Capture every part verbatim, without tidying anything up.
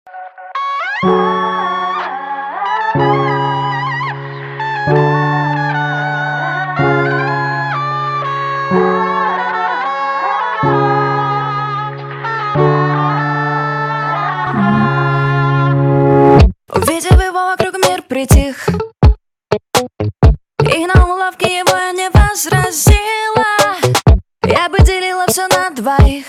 Увидев его, вокруг мир притих, и на уловки его я не возразила. Я бы делила все на двоих.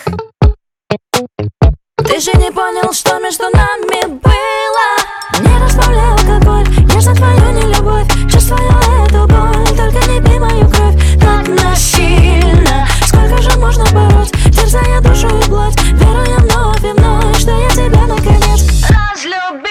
Ты же не понял, что между нами было. Не разбавляй алкоголь, нежно твою нелюбовь. Чувствую эту боль, только не пей мою кровь так насильно. Сколько же можно бороть, терзая душу и плоть, веруя вновь и вновь, что я тебя наконец разлюбила.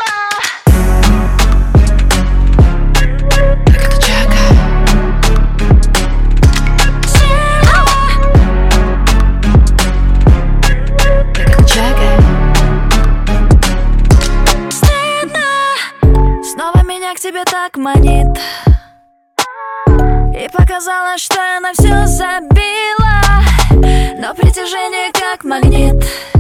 К тебе так манит, и показалось, что я на все забила, но притяжение как магнит,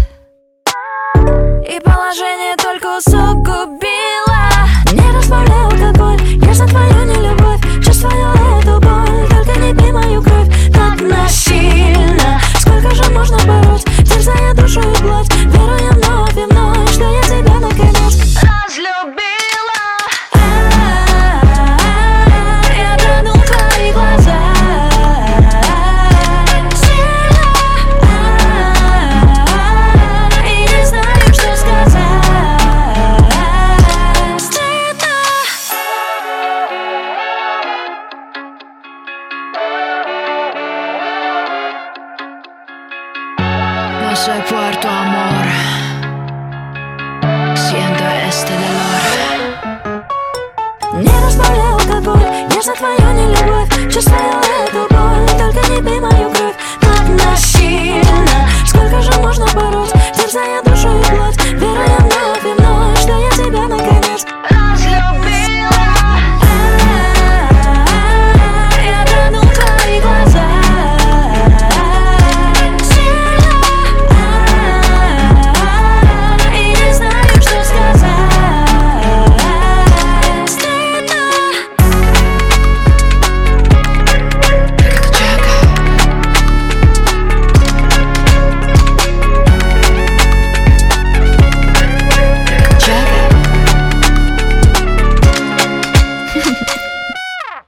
и положение только усугубило. Не разбавляй алкоголь, нежно твою нелюбовь. Чувствую эту боль, только не пей мою кровь так насильно. Сколько же можно бороть, терзая душу и плоть, веруя вновь и вновь, что я тебя наконец разлюбила. No soy por tu amor, siento este dolor. Не разбавляй алкоголь, нежно твою нелюбовь. Чувствую эту боль, только не пей мою кровь так насильно. Сколько же можно бороть, терзая